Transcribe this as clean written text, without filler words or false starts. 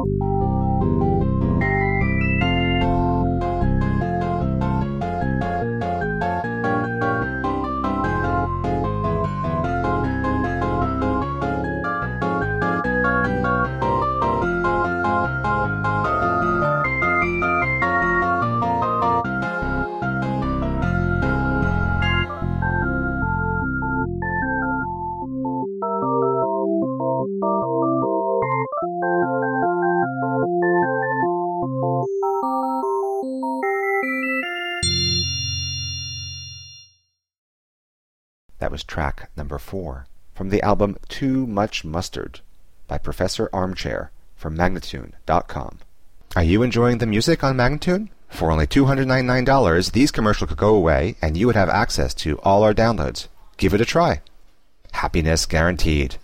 That was track number 4 from the album Too Much Mustard by Professor Armchair from Magnatune.com. Are you enjoying the music on Magnatune? For only $299, these commercials could go away and you would have access to all our downloads. Give it a try. Happiness guaranteed.